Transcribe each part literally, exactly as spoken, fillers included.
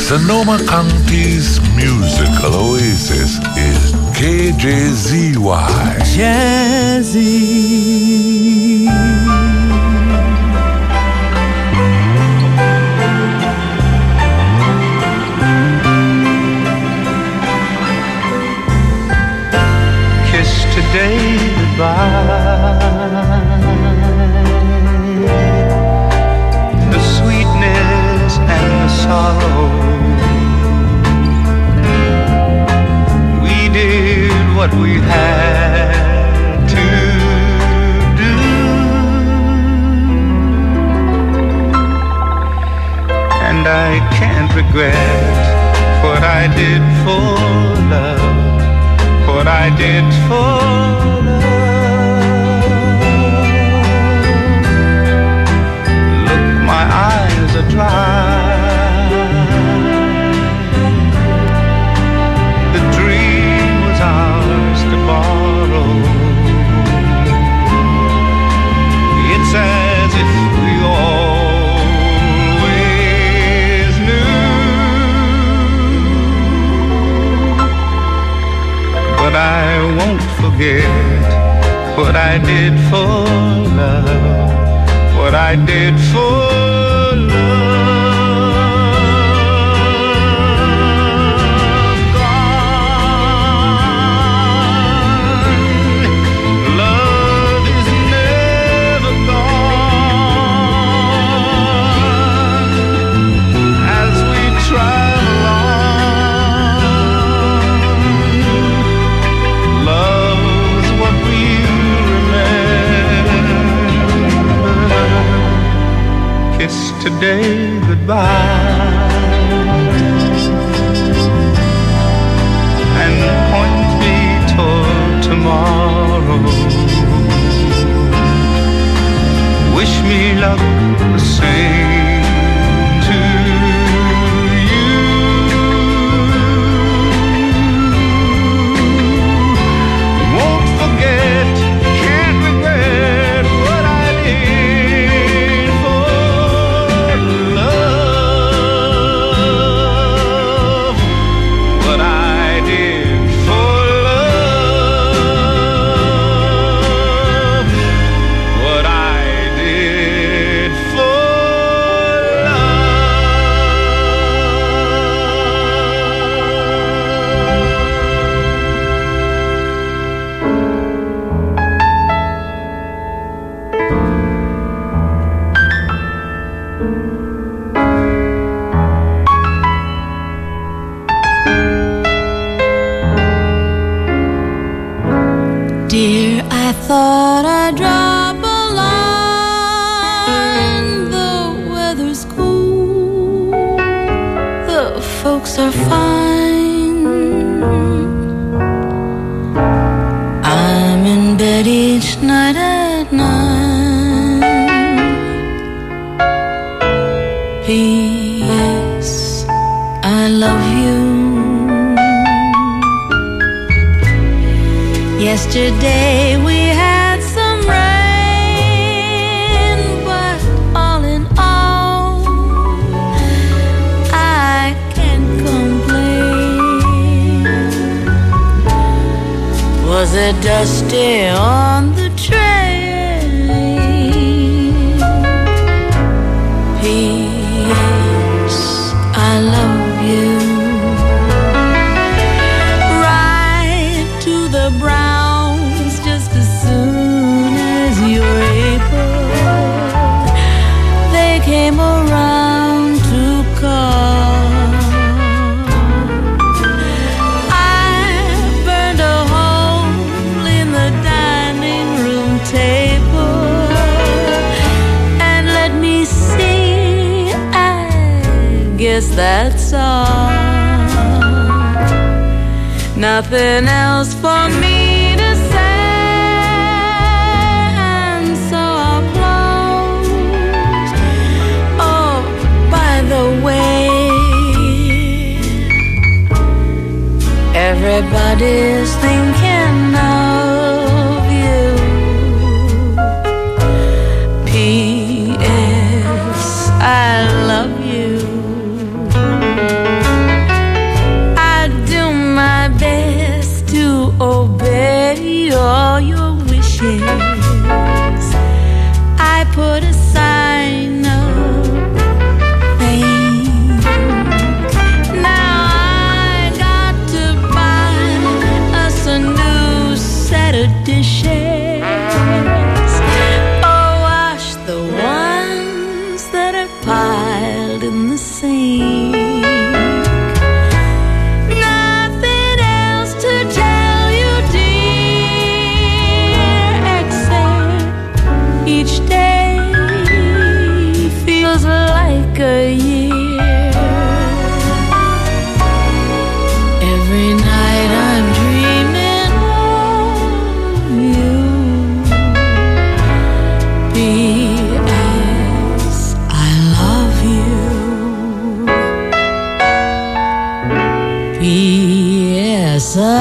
Sonoma County's musical oasis is K J Z Y. Jazzy. Kiss today goodbye. The sweetness and the sorrow. We did what we had to do, and I can't regret what I did for love, what I did for love. Look, my eyes are dry. The dream was ours to borrow. It's as if we always knew. But I won't forget what I did for love, what I did for love. Today goodbye and point me toward tomorrow. Wish me luck the same to you. Won't forget, can't regret what I did. Thought I'd drop a line. The weather's cool, the folks are fine. I'm in bed each night at nine. P S I love you. Yesterday we had some rain, but all in all, I can't complain. Was it dusty on the train? P S I love you. Ride to the Browns just as soon as you're able. They came around to call. I burned a hole in the dining room table, and let me see, I guess that's all. Nothing else for me to say, and so I'll close. Oh, by the way, everybody's thinking of you. P S I love you. dishes. Oh, wash the ones that are piled in the sink. Nothing else to tell you, dear, except each day feels like a year. Every night I'm dreaming of you. P S I love you. P S I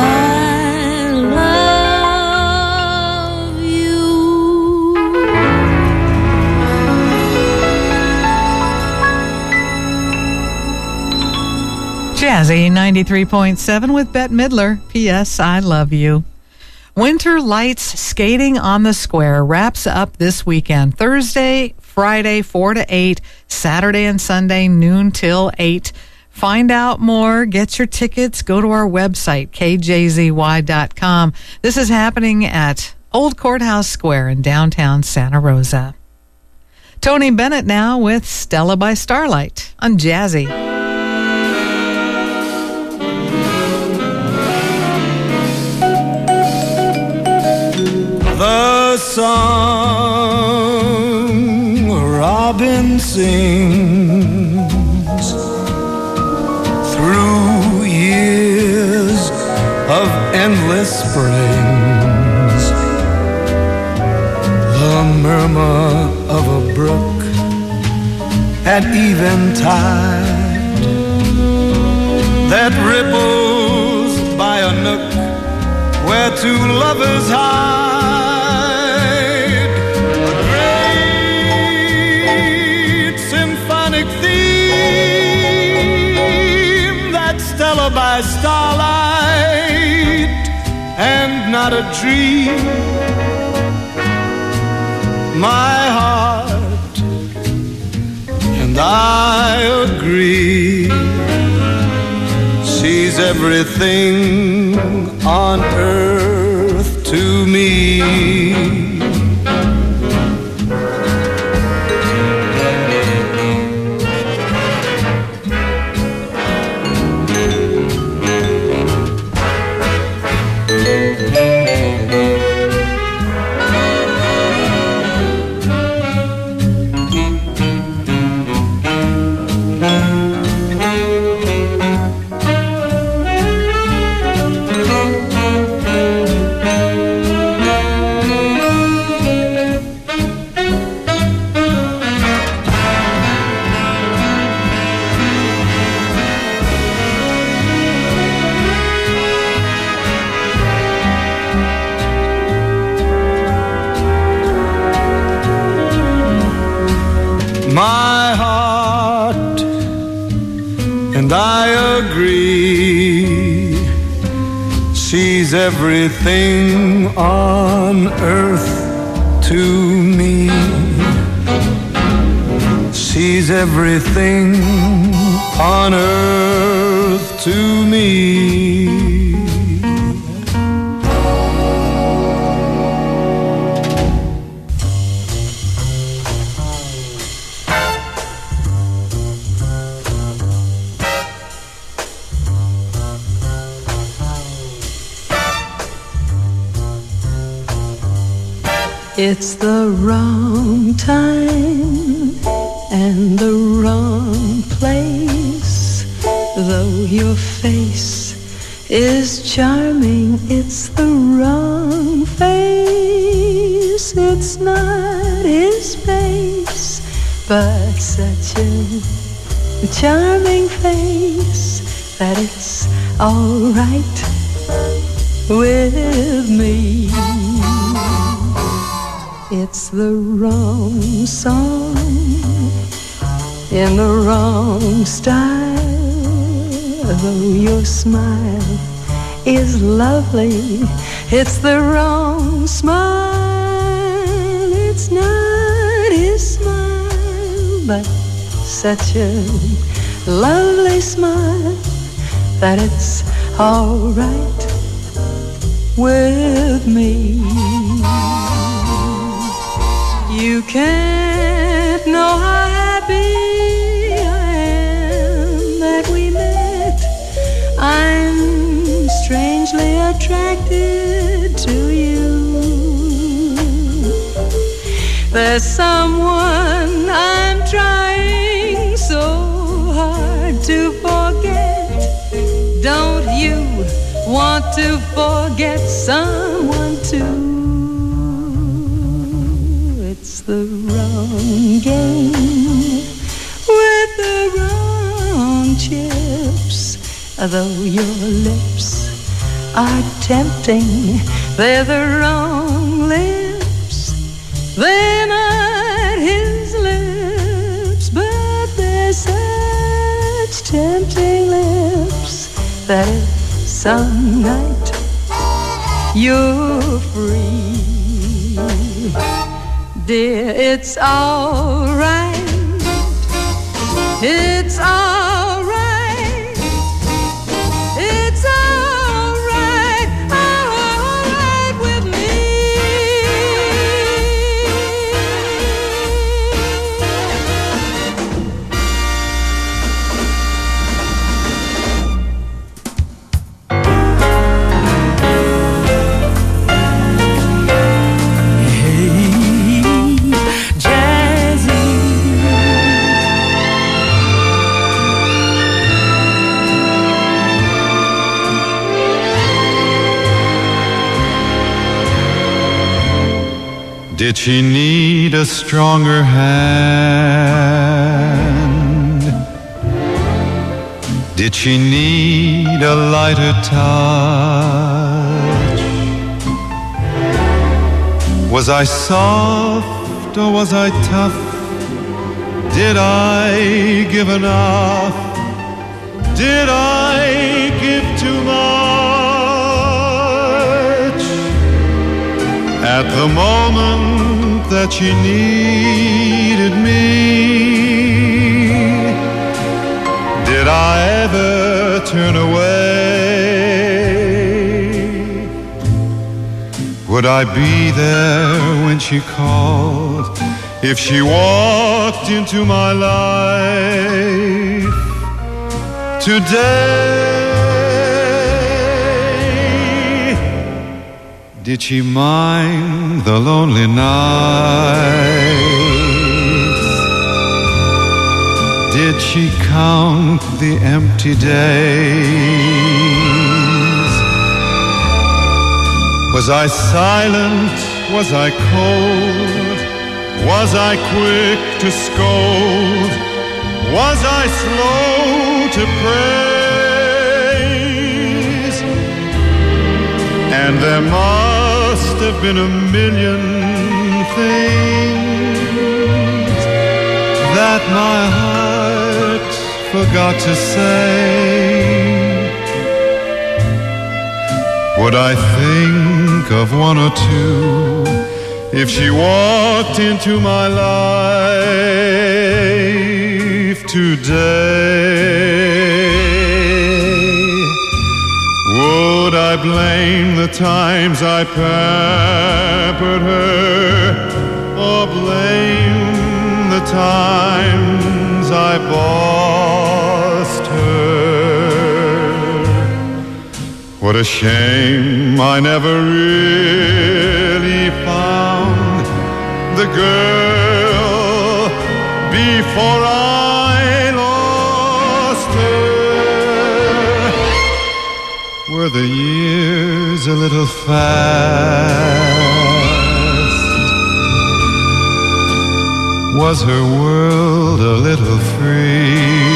love you. Jazzy ninety-three point seven with Bette Midler. P S I love you. Winter Lights Skating on the Square wraps up this weekend. Thursday, Friday, four to eight. Saturday and Sunday, noon till eight. Find out more. Get your tickets. Go to our website, K J Z Y dot com. This is happening at Old Courthouse Square in downtown Santa Rosa. Tony Bennett now with Stella by Starlight on Jazzy. The song a robin sings through years of endless springs, the murmur of a brook at eventide that ripples by a nook where two lovers hide. By starlight and not a dream, my heart and I agree. She's everything on earth to me. My heart and I agree. She's everything on earth to me. She's everything on earth to me. It's the wrong time and the wrong place. Though your face is charming, it's the wrong face. It's not his face, but such a charming face that it's all right with me. It's the wrong song in the wrong style. Though your smile is lovely, it's the wrong smile. It's not his smile, but such a lovely smile that it's all right with me. You can't know how happy I am that we met. I'm strangely attracted to you. There's someone I'm trying so hard to forget. Don't you want to forget someone too? It's the wrong game with the wrong chips. Though your lips are tempting, they're the wrong lips. They're not his lips, but they're such tempting lips that if some night you're free, dear, it's all right. It's all right. It's all right. All right with me. Did she need a stronger hand? Did she need a lighter touch? Was I soft or was I tough? Did I give enough? Did I give too much? At the moment that she needed me, did I ever turn away? Would I be there when she called, if she walked into my life today? Did she mind the lonely nights? Did she count the empty days? Was I silent? Was I cold? Was I quick to scold? Was I slow to praise? And there must have been a million things that my heart forgot to say. Would I think of one or two if she walked into my life today? Would I blame the times I pampered her, or blame the times I bossed her? What a shame I never really found the girl before I lost her. Were the years a little fast? Was her world a little free?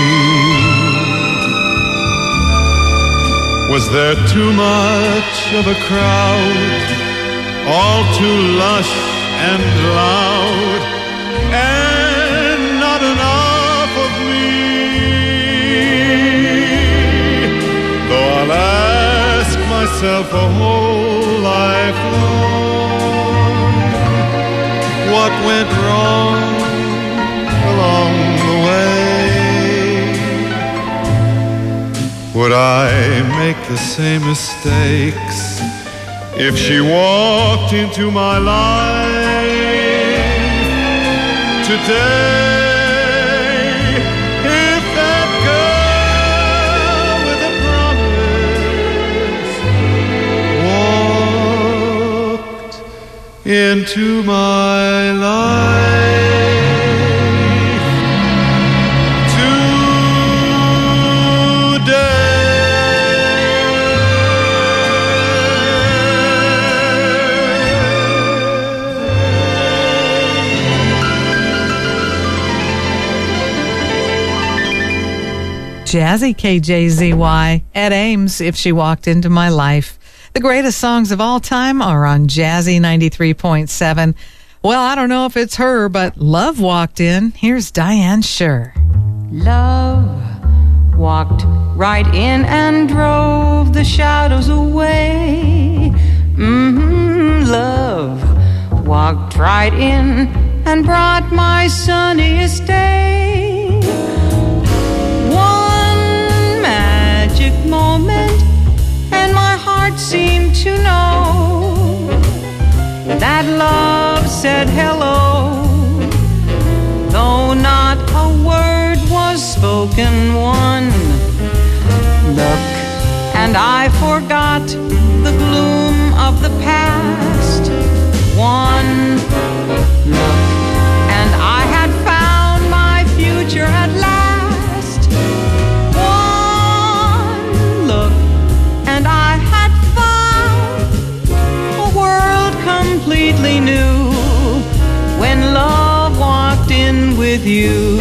Was there too much of a crowd, all too lush and loud, and not enough of me? Though I'll ask myself a whole life long, what went wrong along the way? Would I make the same mistakes If she walked into my life today, if that girl with a promise walked into my life Jazzy K J Z Y, Ed Ames, If She Walked Into My Life. The greatest songs of all time are on Jazzy ninety-three point seven. Well, I don't know if it's her, but Love walked in. Here's Diane Shure. Love walked right in and drove the shadows away. Mm-hmm. Love walked right in and brought my sunniest day. Moment, and my heart seemed to know that love said hello, though not a word was spoken. One look and I forgot the gloom of the past. One look and I had found my future at last. And I had found a world completely new when love walked in with you.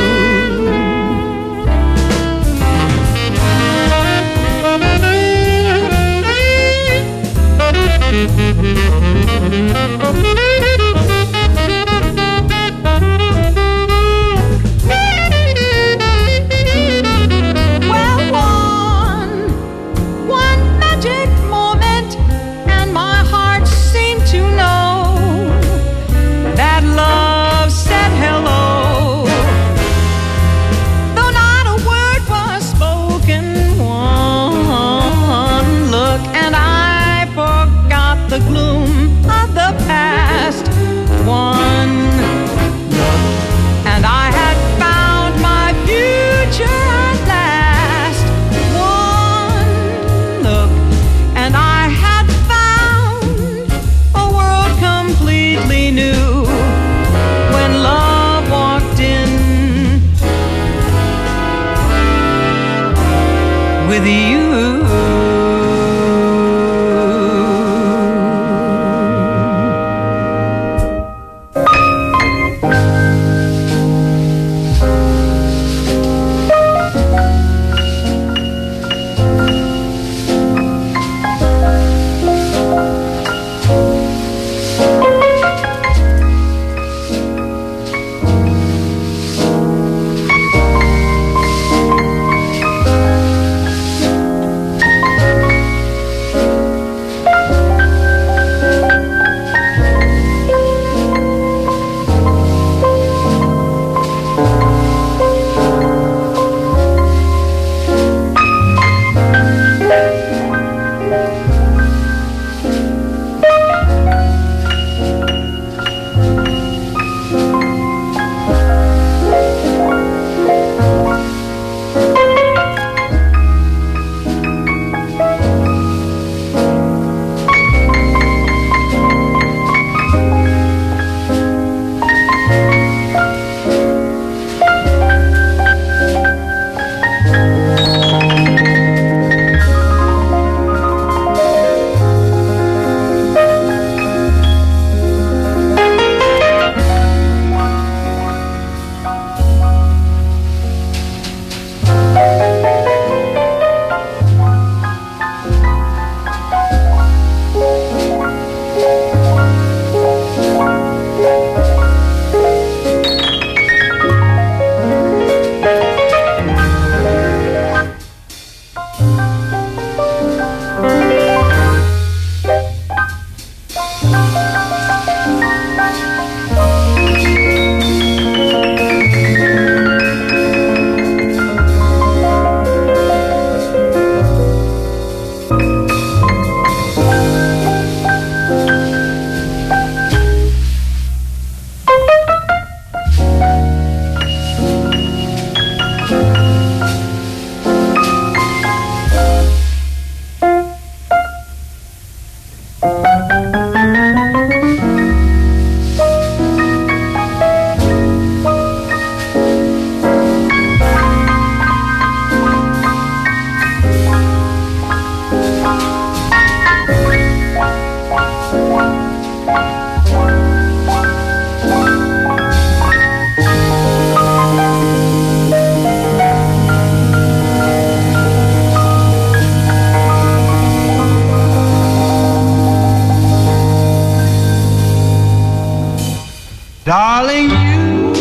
Darling, you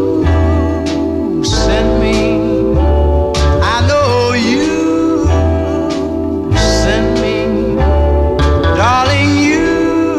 send me. I know you send me. Darling, you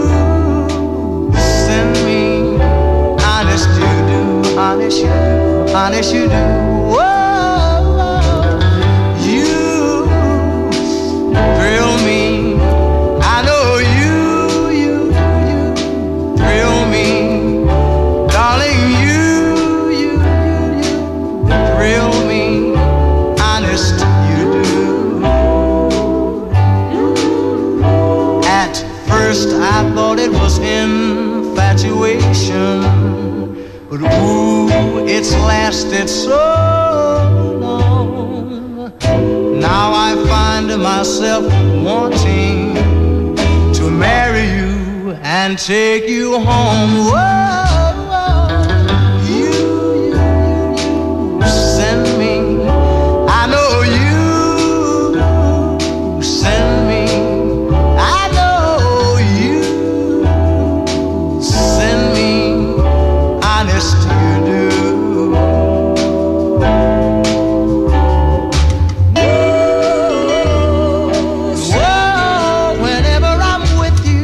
send me. Honest you do, honest you do, honest you do. Whoa, you thrill me. I know you, you, you thrill me. Darling, you, you, you, you thrill me. Honest you do. At first I thought it was infatuation, but ooh, it's lasted so long. Now I find myself wanting to marry you and take you home. Whoa, whoa. You, you, you send me. I know you send me. I know you send me. Honest you do. Whoa, whenever I'm with you,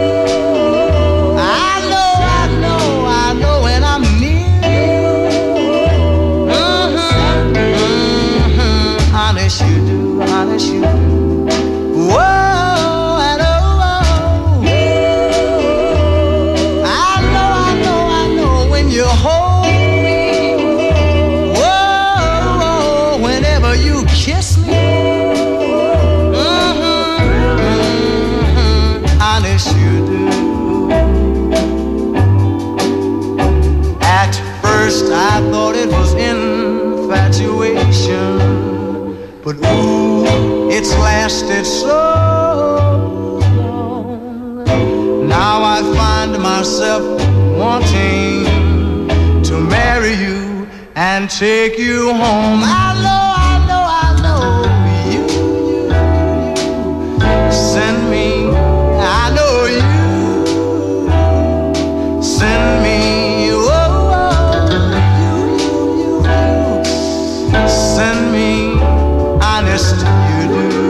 I know, I know, I know when I'm near you. Mm-hmm, mm-hmm. Honest you do, honest you do. Whoa, and oh, oh. I know, I know, I know when you hold me. Whoa, whoa, whenever you kiss me. Mm-hmm, mm-hmm. Honest you do. At first I thought it was infatuation, but ooh, it's lasted so long. Now I find myself wanting to marry you and take you home. I know, I know, I know you, you, you send me. I know you send me. Whoa, whoa. You, you, you send me. Honest you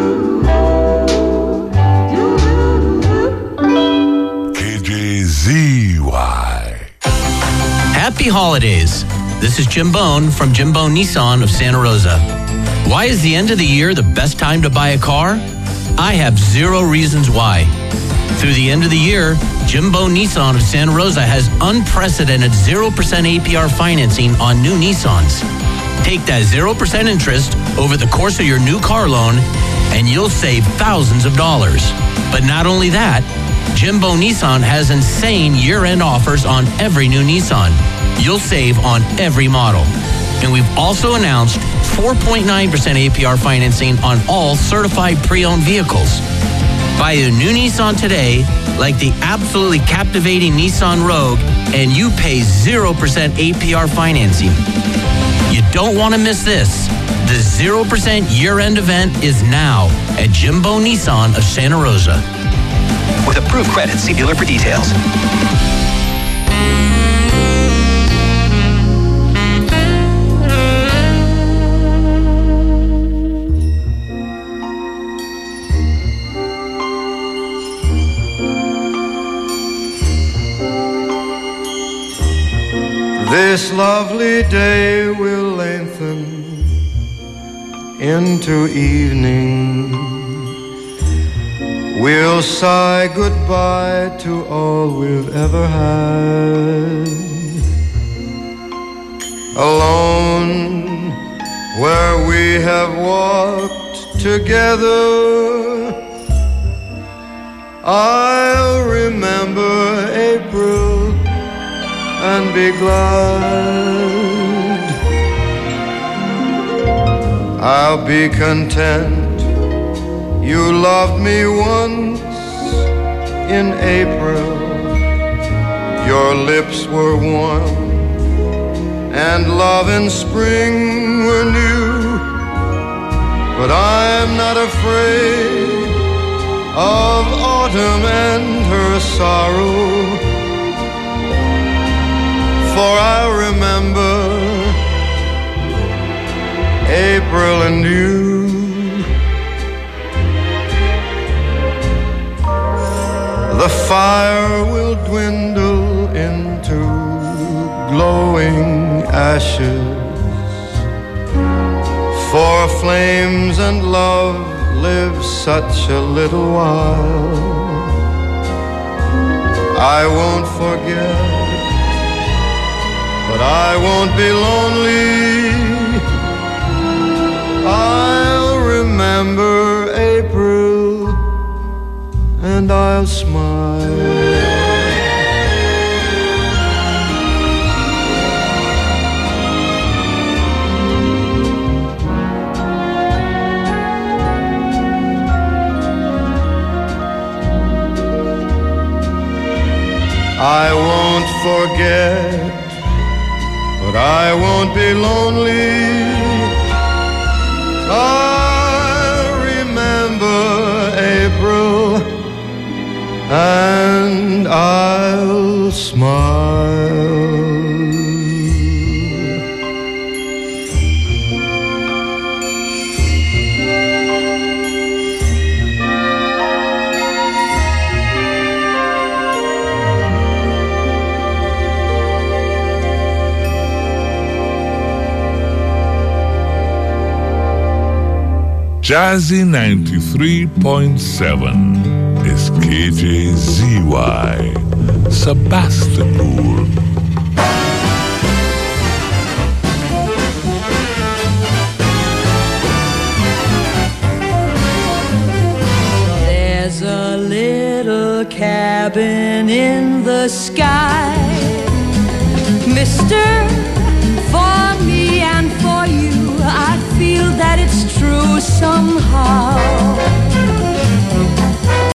do. K J Z Y. Happy holidays. This is Jim Bone from Jim Bone Nissan of Santa Rosa. Why is the end of the year the best time to buy a car? I have zero reasons why. Through the end of the year, Jim Bone Nissan of Santa Rosa has unprecedented zero percent A P R financing on new Nissans. Take that zero percent interest over the course of your new car loan and you'll save thousands of dollars. But not only that, Jim Bone Nissan has insane year-end offers on every new Nissan. You'll save on every model. And we've also announced four point nine percent A P R financing on all certified pre-owned vehicles. Buy a new Nissan today, like the absolutely captivating Nissan Rogue, and you pay zero percent A P R financing. You don't want to miss this. The zero percent year-end event is now at Jim Bone Nissan of Santa Rosa. With approved credit, see dealer for details. This lovely day will lengthen into evening. We'll sigh goodbye to all we've ever had. Alone where we have walked together, I'll remember April and be glad. I'll be content you loved me once in April. Your lips were warm and love in spring were new. But I'm not afraid of autumn and her sorrow, for I remember April and you. The fire will dwindle into glowing ashes, for flames and love live such a little while. I won't forget, but I won't be lonely. I'll remember April and I'll smile. I won't forget, but I won't be lonely. I'll remember April and I'll smile. Jazzy ninety-three point seven is K J Z Y, Sebastopol. There's a little cabin in the sky, Mister, for me and for you. I feel that it's true somehow.